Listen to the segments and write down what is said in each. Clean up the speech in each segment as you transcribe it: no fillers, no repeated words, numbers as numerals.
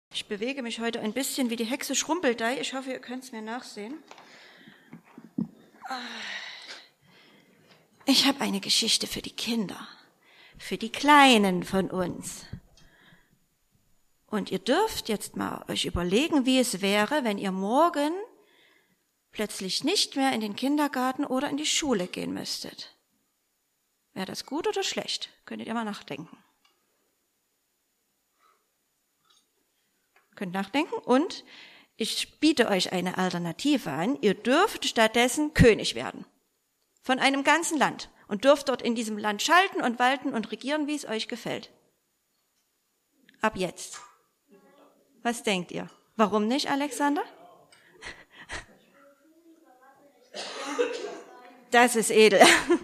Ich bewege mich heute ein bisschen wie die Hexe Schrumpeldei. Ich hoffe, ihr könnt es mir nachsehen. Ich habe eine Geschichte für die Kinder, für die Kleinen von uns. Und ihr dürft jetzt mal euch überlegen, wie es wäre, wenn ihr morgen plötzlich nicht mehr in den Kindergarten oder in die Schule gehen müsstet. Wäre das gut oder schlecht? Könntet ihr mal nachdenken. Könnt nachdenken und ich biete euch eine Alternative an. Ihr dürft stattdessen König werden von einem ganzen Land und dürft dort in diesem Land schalten und walten und regieren, wie es euch gefällt. Ab jetzt. Was denkt ihr? Warum nicht, Alexander? Das ist edel.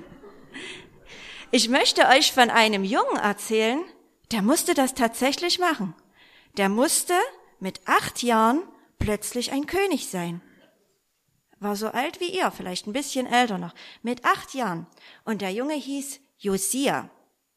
Ich möchte euch von einem Jungen erzählen, der musste das tatsächlich machen. Der musste mit 8 Jahren plötzlich ein König sein. War so alt wie ihr, vielleicht ein bisschen älter noch. Mit 8 Jahren. Und der Junge hieß Josia.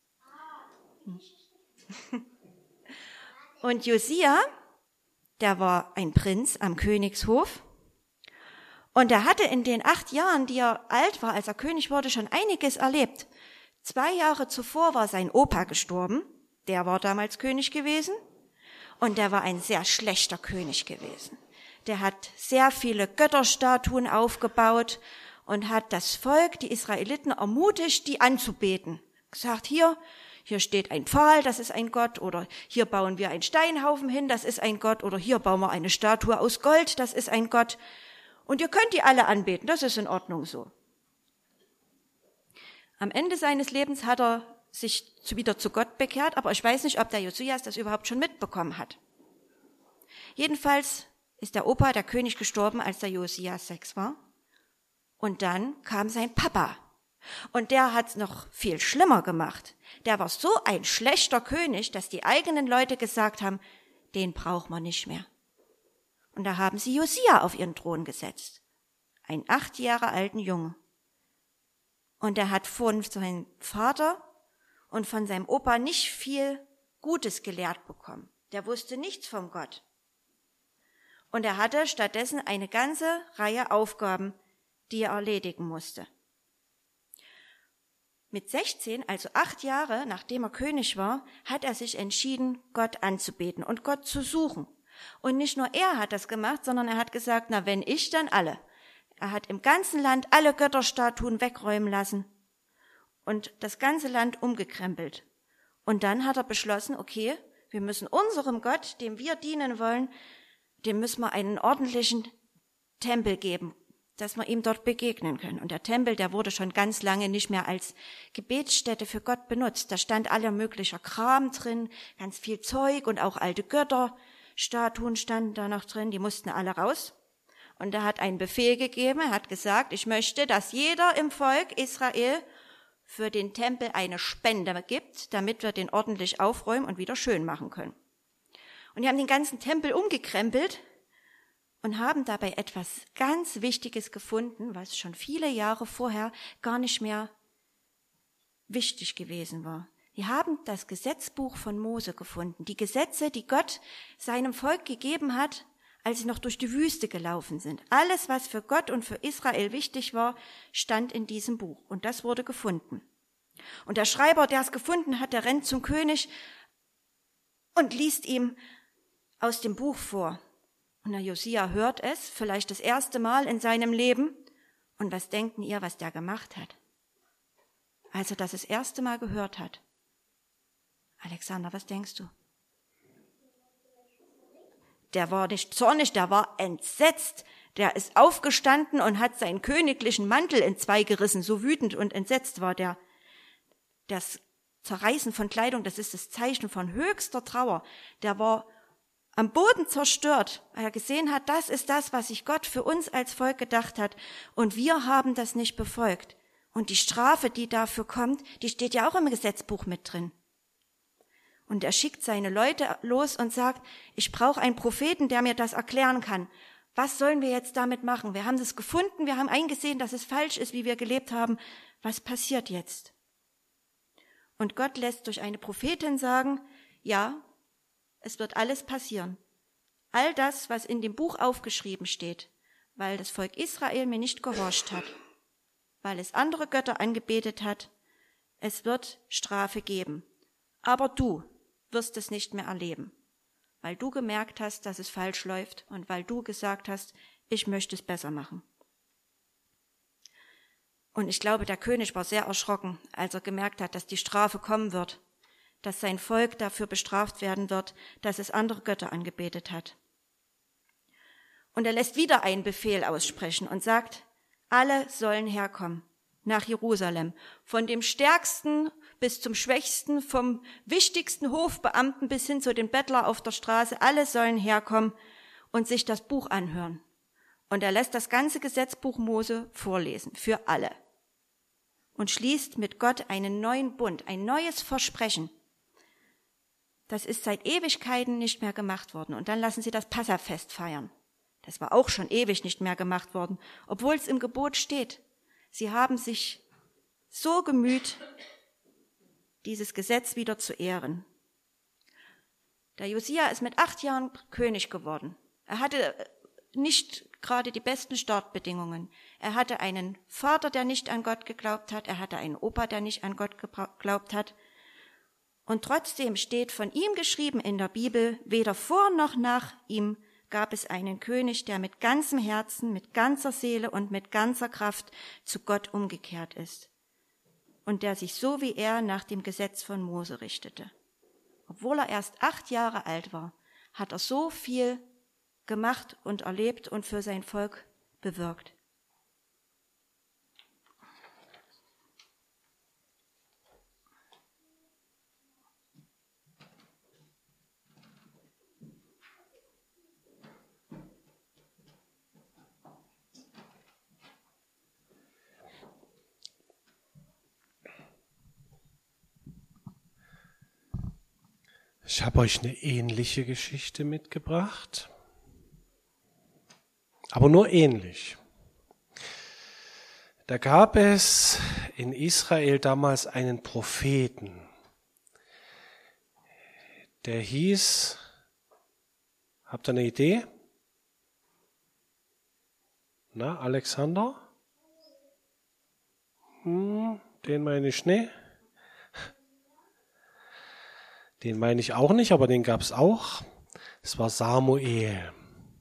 Und Josia, der war ein Prinz am Königshof. Und er hatte in den 8 Jahren, die er alt war, als er König wurde, schon einiges erlebt. 2 Jahre zuvor war sein Opa gestorben. Der war damals König gewesen. Und der war ein sehr schlechter König gewesen. Der hat sehr viele Götterstatuen aufgebaut und hat das Volk, die Israeliten, ermutigt, die anzubeten. Gesagt, hier steht ein Pfahl, das ist ein Gott, oder hier bauen wir einen Steinhaufen hin, das ist ein Gott, oder hier bauen wir eine Statue aus Gold, das ist ein Gott. Und ihr könnt die alle anbeten, das ist in Ordnung so. Am Ende seines Lebens hat er sich wieder zu Gott bekehrt, aber ich weiß nicht, ob der Josias das überhaupt schon mitbekommen hat. Jedenfalls ist der Opa, der König, gestorben, als der Josias 6 war. Und dann kam sein Papa. Und der hat's noch viel schlimmer gemacht. Der war so ein schlechter König, dass die eigenen Leute gesagt haben, den brauchen wir nicht mehr. Und da haben sie Josia auf ihren Thron gesetzt. Einen 8 Jahre alten Jungen. Und er hat von seinem Vater und von seinem Opa nicht viel Gutes gelehrt bekommen. Der wusste nichts vom Gott. Und er hatte stattdessen eine ganze Reihe Aufgaben, die er erledigen musste. Mit 16, also 8 Jahre, nachdem er König war, hat er sich entschieden, Gott anzubeten und Gott zu suchen. Und nicht nur er hat das gemacht, sondern er hat gesagt, na wenn ich, dann alle. Er hat im ganzen Land alle Götterstatuen wegräumen lassen und das ganze Land umgekrempelt. Und dann hat er beschlossen, okay, wir müssen unserem Gott, dem wir dienen wollen, dem müssen wir einen ordentlichen Tempel geben, dass wir ihm dort begegnen können. Und der Tempel, der wurde schon ganz lange nicht mehr als Gebetsstätte für Gott benutzt. Da stand aller möglicher Kram drin, ganz viel Zeug und auch alte Götterstatuen standen da noch drin, die mussten alle raus. Und er hat einen Befehl gegeben, er hat gesagt, ich möchte, dass jeder im Volk Israel für den Tempel eine Spende gibt, damit wir den ordentlich aufräumen und wieder schön machen können. Und die haben den ganzen Tempel umgekrempelt und haben dabei etwas ganz Wichtiges gefunden, was schon viele Jahre vorher gar nicht mehr wichtig gewesen war. Die haben das Gesetzbuch von Mose gefunden, die Gesetze, die Gott seinem Volk gegeben hat, als sie noch durch die Wüste gelaufen sind. Alles, was für Gott und für Israel wichtig war, stand in diesem Buch. Und das wurde gefunden. Und der Schreiber, der es gefunden hat, der rennt zum König und liest ihm aus dem Buch vor. Und der Josia hört es, vielleicht das erste Mal in seinem Leben. Und was denken ihr, was der gemacht hat? Als er das erste Mal gehört hat. Alexander, was denkst du? Der war nicht zornig, der war entsetzt. Der ist aufgestanden und hat seinen königlichen Mantel in 2 gerissen. So wütend und entsetzt war der. Das Zerreißen von Kleidung, das ist das Zeichen von höchster Trauer. Der war am Boden zerstört, weil er gesehen hat, das ist das, was sich Gott für uns als Volk gedacht hat. Und wir haben das nicht befolgt. Und die Strafe, die dafür kommt, die steht ja auch im Gesetzbuch mit drin. Und er schickt seine Leute los und sagt, ich brauche einen Propheten, der mir das erklären kann. Was sollen wir jetzt damit machen? Wir haben das gefunden, wir haben eingesehen, dass es falsch ist, wie wir gelebt haben. Was passiert jetzt? Und Gott lässt durch eine Prophetin sagen, ja, es wird alles passieren. all das, was in dem Buch aufgeschrieben steht, weil das Volk Israel mir nicht gehorcht hat, weil es andere Götter angebetet hat, es wird Strafe geben. Aber du wirst es nicht mehr erleben, weil du gemerkt hast, dass es falsch läuft und weil du gesagt hast, ich möchte es besser machen. Und ich glaube, der König war sehr erschrocken, als er gemerkt hat, dass die Strafe kommen wird, dass sein Volk dafür bestraft werden wird, dass es andere Götter angebetet hat. Und er lässt wieder einen Befehl aussprechen und sagt, alle sollen herkommen nach Jerusalem, von dem Stärksten bis zum Schwächsten, vom wichtigsten Hofbeamten bis hin zu den Bettler auf der Straße, alle sollen herkommen und sich das Buch anhören. Und er lässt das ganze Gesetzbuch Mose vorlesen, für alle. Und schließt mit Gott einen neuen Bund, ein neues Versprechen. Das ist seit Ewigkeiten nicht mehr gemacht worden. Und dann lassen sie das Passafest feiern. Das war auch schon ewig nicht mehr gemacht worden, obwohl es im Gebot steht. Sie haben sich so gemüht, dieses Gesetz wieder zu ehren. Der Josia ist mit 8 Jahren König geworden. Er hatte nicht gerade die besten Startbedingungen. Er hatte einen Vater, der nicht an Gott geglaubt hat. Er hatte einen Opa, der nicht an Gott geglaubt hat. Und trotzdem steht von ihm geschrieben in der Bibel, weder vor noch nach ihm gab es einen König, der mit ganzem Herzen, mit ganzer Seele und mit ganzer Kraft zu Gott umgekehrt ist und der sich so wie er nach dem Gesetz von Mose richtete. Obwohl er erst 8 Jahre alt war, hat er so viel gemacht und erlebt und für sein Volk bewirkt. Ich habe euch eine ähnliche Geschichte mitgebracht, aber nur ähnlich. Da gab es in Israel damals einen Propheten, der hieß, habt ihr eine Idee? Na, Alexander? Den meine ich nicht. Den meine ich auch nicht, aber den gab es auch. Es war Samuel.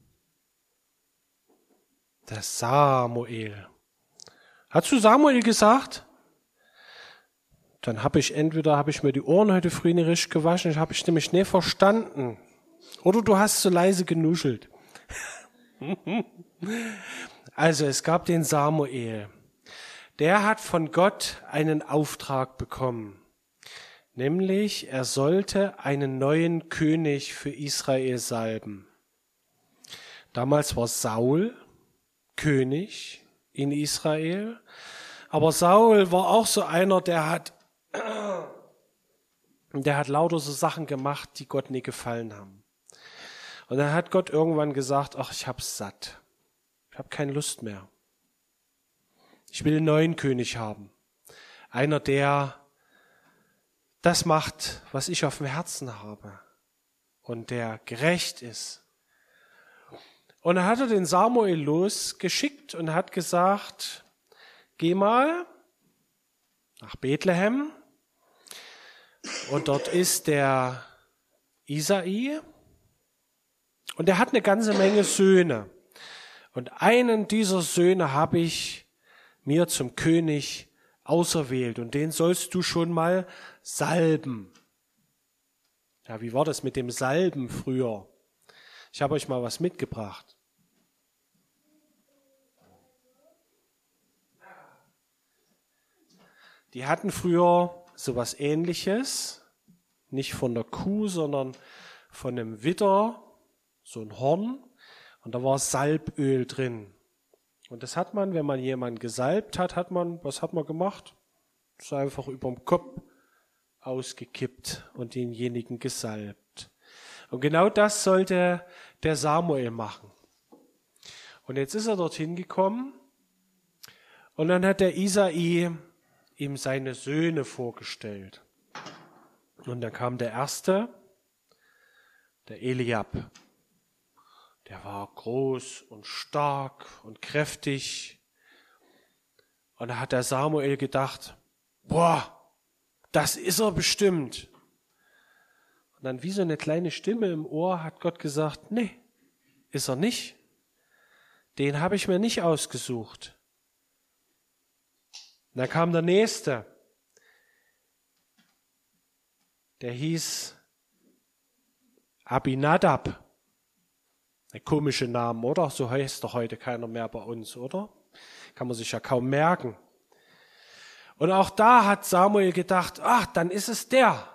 Der Samuel. Hast du Samuel gesagt? Dann habe ich mir die Ohren heute früh nicht richtig gewaschen, habe ich nämlich nicht verstanden. Oder du hast so leise genuschelt. Also es gab den Samuel. Der hat von Gott einen Auftrag bekommen. Nämlich, er sollte einen neuen König für Israel salben. Damals war Saul König in Israel, aber Saul war auch so einer, der hat lauter so Sachen gemacht, die Gott nie gefallen haben. Und dann hat Gott irgendwann gesagt, ach, ich hab's satt. Ich habe keine Lust mehr. Ich will einen neuen König haben. Einer, der das macht, was ich auf dem Herzen habe und der gerecht ist. Und dann hat er den Samuel losgeschickt und hat gesagt, geh mal nach Bethlehem und dort ist der Isai und der hat eine ganze Menge Söhne. Und einen dieser Söhne habe ich mir zum König auserwählt und den sollst du schon mal salben. Ja, wie war das mit dem Salben früher? Ich habe euch mal was mitgebracht. Die hatten früher sowas Ähnliches, nicht von der Kuh, sondern von einem Widder, so ein Horn, und da war Salböl drin. Und das hat man, wenn man jemanden gesalbt hat, was hat man gemacht? Das ist einfach überm Kopf ausgekippt und denjenigen gesalbt. Und genau das sollte der Samuel machen. Und jetzt ist er dorthin gekommen und dann hat der Isai ihm seine Söhne vorgestellt. Und dann kam der erste, der Eliab. der war groß und stark und kräftig. Und da hat der Samuel gedacht, boah, das ist er bestimmt. Und dann wie so eine kleine Stimme im Ohr hat Gott gesagt, nee, ist er nicht. Den habe ich mir nicht ausgesucht. Und dann kam der Nächste. Der hieß Abinadab. Ein komischer Name, oder? So heißt doch heute keiner mehr bei uns, oder? Kann man sich ja kaum merken. Und auch da hat Samuel gedacht, ach, dann ist es der.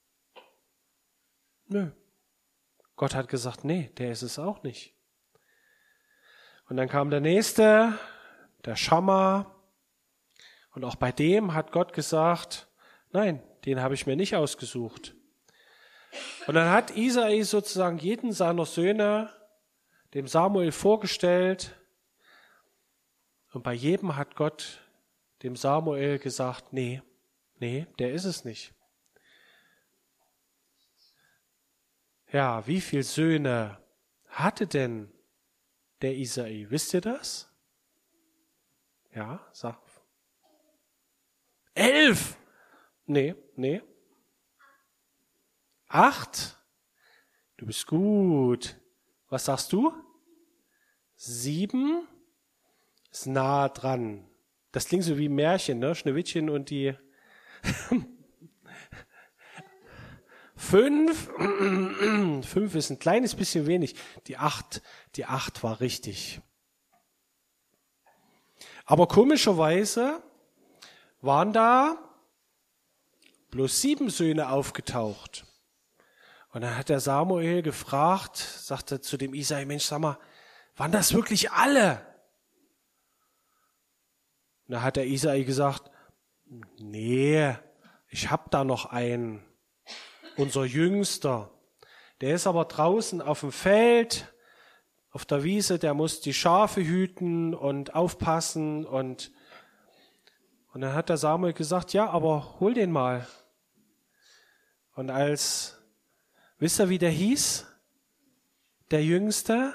Nö. Gott hat gesagt, nee, der ist es auch nicht. Und dann kam der Nächste, der Schamma. Und auch bei dem hat Gott gesagt, nein, den habe ich mir nicht ausgesucht. Und dann hat Isai sozusagen jeden seiner Söhne dem Samuel vorgestellt. Und bei jedem hat Gott dem Samuel gesagt, nee, der ist es nicht. Ja, wie viele Söhne hatte denn der Isai? Wisst ihr das? Ja, sag. 11! Nee. 8? Du bist gut. Was sagst du? 7? Ist nah dran. Das klingt so wie ein Märchen, ne? Schneewittchen und die 5. 5 ist ein kleines bisschen wenig. Die 8 war richtig. Aber komischerweise waren da bloß 7 Söhne aufgetaucht. Und dann hat der Samuel gefragt, sagte zu dem Isai, Mensch, sag mal, waren das wirklich alle? Und da hat der Isai gesagt, nee, ich hab da noch einen, unser Jüngster. Der ist aber draußen auf dem Feld, auf der Wiese, der muss die Schafe hüten und aufpassen. Und dann hat der Samuel gesagt, ja, aber hol den mal. Und wisst ihr, wie der hieß? Der Jüngste?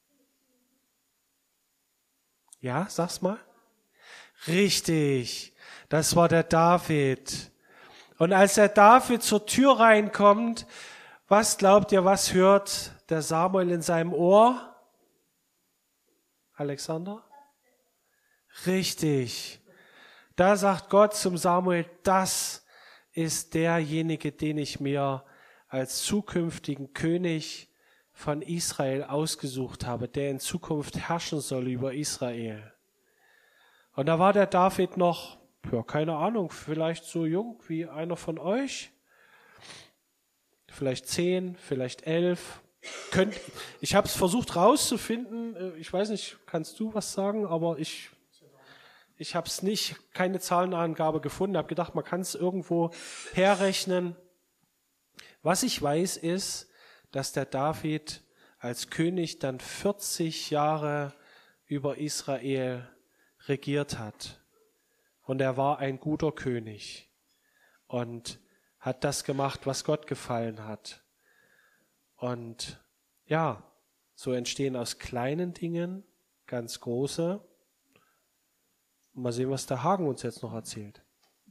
Ja, sag's mal. Richtig, das war der David. Und als der David zur Tür reinkommt, was glaubt ihr, was hört der Samuel in seinem Ohr? Alexander? Richtig. Da sagt Gott zum Samuel, das ist derjenige, den ich mir als zukünftigen König von Israel ausgesucht habe, der in Zukunft herrschen soll über Israel. Und da war der David noch, ja, keine Ahnung, vielleicht so jung wie einer von euch. Vielleicht 10, vielleicht 11. Ich habe es versucht rauszufinden. Ich weiß nicht, kannst du was sagen? Aber ich habe es nicht, keine Zahlenangabe gefunden. Habe gedacht, man kann es irgendwo herrechnen. Was ich weiß, ist, dass der David als König dann 40 Jahre über Israel regiert hat. Und er war ein guter König und hat das gemacht, was Gott gefallen hat. Und ja, so entstehen aus kleinen Dingen ganz große. Mal sehen, was der Hagen uns jetzt noch erzählt.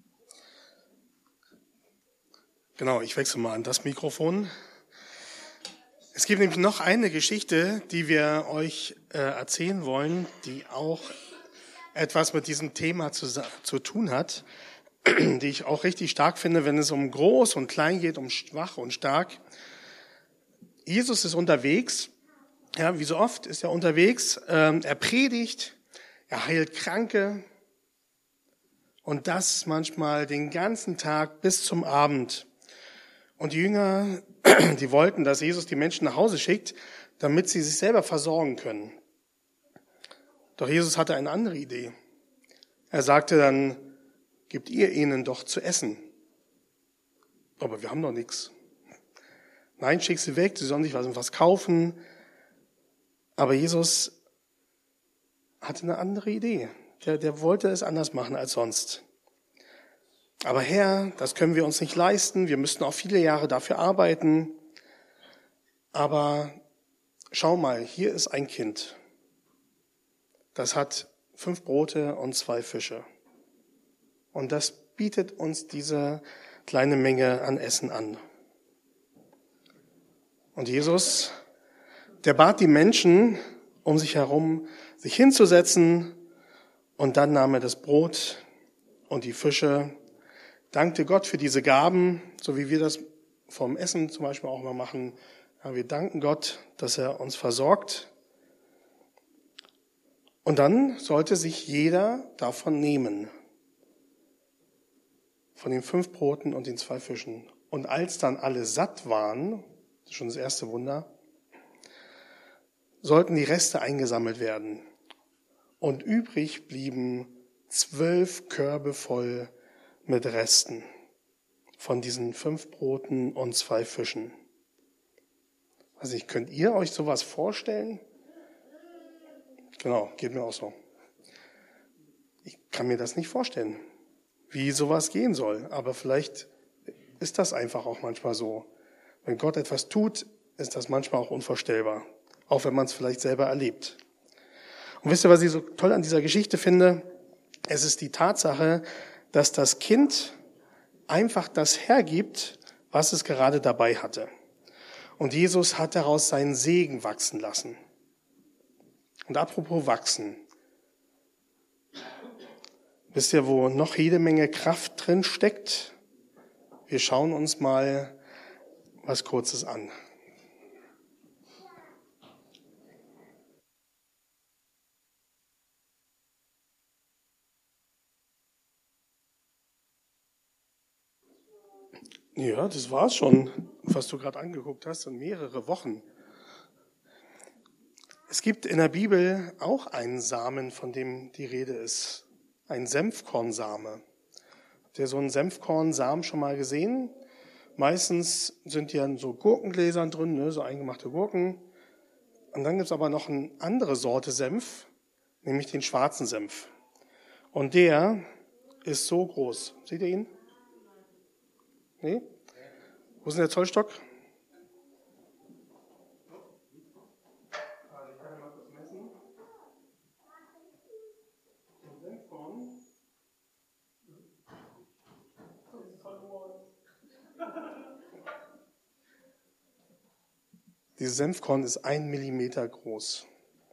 Genau, ich wechsle mal an das Mikrofon. Es gibt nämlich noch eine Geschichte, die wir euch erzählen wollen, die auch etwas mit diesem Thema zu tun hat, die ich auch richtig stark finde, wenn es um groß und klein geht, um schwach und stark. Jesus ist unterwegs, ja, wie so oft ist er unterwegs, er predigt, er heilt Kranke und das manchmal den ganzen Tag bis zum Abend. Und die Jünger, die wollten, dass Jesus die Menschen nach Hause schickt, damit sie sich selber versorgen können. Doch Jesus hatte eine andere Idee. Er sagte dann, gebt ihr ihnen doch zu essen. Aber wir haben doch nichts. Nein, schick sie weg, sie sollen sich was kaufen. Aber Jesus hatte eine andere Idee. Der wollte es anders machen als sonst. Aber Herr, das können wir uns nicht leisten. Wir müssten auch viele Jahre dafür arbeiten. Aber schau mal, hier ist ein Kind. Das hat 5 Brote und 2 Fische. Und das bietet uns diese kleine Menge an Essen an. Und Jesus, der bat die Menschen um sich herum, sich hinzusetzen, und dann nahm er das Brot und die Fische, dankte Gott für diese Gaben, so wie wir das vom Essen zum Beispiel auch immer machen. Ja, wir danken Gott, dass er uns versorgt. Und dann sollte sich jeder davon nehmen, von den 5 Broten und den 2 Fischen. Und als dann alle satt waren, das ist schon das erste Wunder, sollten die Reste eingesammelt werden. Und übrig blieben 12 Körbe voll mit Resten von diesen 5 Broten und 2 Fischen. Also könnt ihr euch sowas vorstellen? Genau, geht mir auch so. Ich kann mir das nicht vorstellen, wie sowas gehen soll. Aber vielleicht ist das einfach auch manchmal so. Wenn Gott etwas tut, ist das manchmal auch unvorstellbar. Auch wenn man es vielleicht selber erlebt. Und wisst ihr, was ich so toll an dieser Geschichte finde? Es ist die Tatsache, dass das Kind einfach das hergibt, was es gerade dabei hatte. Und Jesus hat daraus seinen Segen wachsen lassen. Und apropos wachsen. Wisst ihr, wo noch jede Menge Kraft drin steckt? Wir schauen uns mal was Kurzes an. Ja, das war's schon, was du gerade angeguckt hast, in mehrere Wochen. Es gibt in der Bibel auch einen Samen, von dem die Rede ist. Ein Senfkornsame. Habt ihr so einen Senfkornsamen schon mal gesehen? Meistens sind die in so Gurkengläsern drin, ne, so eingemachte Gurken. Und dann gibt's aber noch eine andere Sorte Senf, nämlich den schwarzen Senf. Und der ist so groß. Seht ihr ihn? Nee? Wo ist denn der Zollstock? Dieses Senfkorn ist 1 Millimeter groß.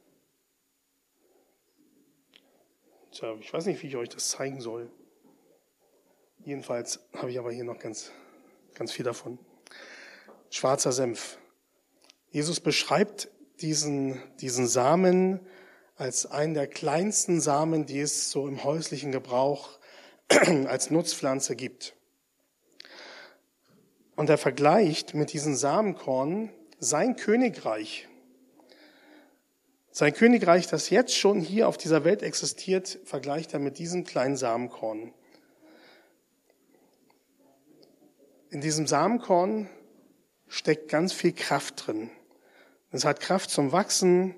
Tja, ich weiß nicht, wie ich euch das zeigen soll. Jedenfalls habe ich aber hier noch ganz viel davon. Schwarzer Senf. Jesus beschreibt diesen Samen als einen der kleinsten Samen, die es so im häuslichen Gebrauch als Nutzpflanze gibt. Und er vergleicht mit diesem Samenkorn sein Königreich. Sein Königreich, das jetzt schon hier auf dieser Welt existiert, vergleicht er mit diesem kleinen Samenkorn. In diesem Samenkorn steckt ganz viel Kraft drin. Es hat Kraft zum Wachsen.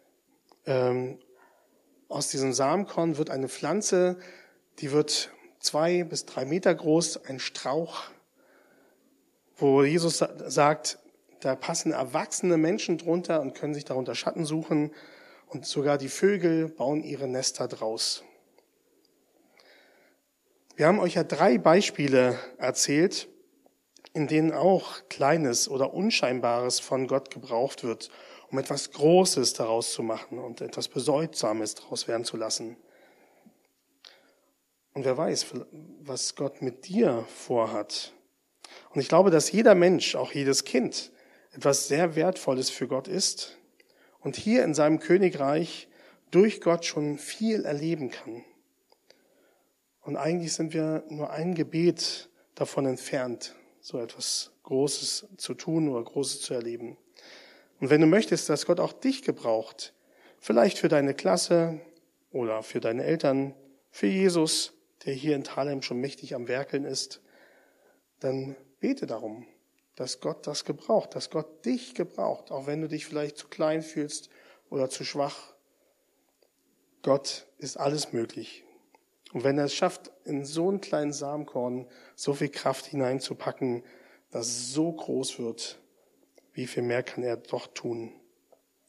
Aus diesem Samenkorn wird eine Pflanze, die wird 2 bis 3 Meter groß, ein Strauch, wo Jesus sagt, da passen erwachsene Menschen drunter und können sich darunter Schatten suchen. Und sogar die Vögel bauen ihre Nester draus. Wir haben euch ja 3 Beispiele erzählt, in denen auch Kleines oder Unscheinbares von Gott gebraucht wird, um etwas Großes daraus zu machen und etwas Bedeutsames daraus werden zu lassen. Und wer weiß, was Gott mit dir vorhat. Und ich glaube, dass jeder Mensch, auch jedes Kind, etwas sehr Wertvolles für Gott ist und hier in seinem Königreich durch Gott schon viel erleben kann. Und eigentlich sind wir nur ein Gebet davon entfernt, so etwas Großes zu tun oder Großes zu erleben. Und wenn du möchtest, dass Gott auch dich gebraucht, vielleicht für deine Klasse oder für deine Eltern, für Jesus, der hier in Thalheim schon mächtig am Werkeln ist, dann bete darum, dass Gott das gebraucht, dass Gott dich gebraucht, auch wenn du dich vielleicht zu klein fühlst oder zu schwach. Gott ist alles möglich. Und wenn er es schafft, in so einen kleinen Samenkorn so viel Kraft hineinzupacken, dass es so groß wird, wie viel mehr kann er doch tun?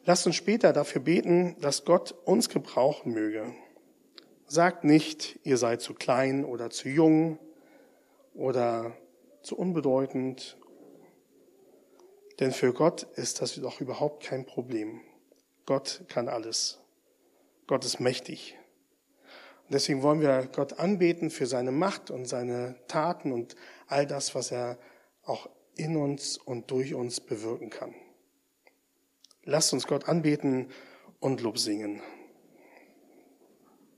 Lasst uns später dafür beten, dass Gott uns gebrauchen möge. Sagt nicht, ihr seid zu klein oder zu jung oder zu unbedeutend. Denn für Gott ist das doch überhaupt kein Problem. Gott kann alles. Gott ist mächtig. Und deswegen wollen wir Gott anbeten für seine Macht und seine Taten und all das, was er auch in uns und durch uns bewirken kann. Lasst uns Gott anbeten und Lob singen.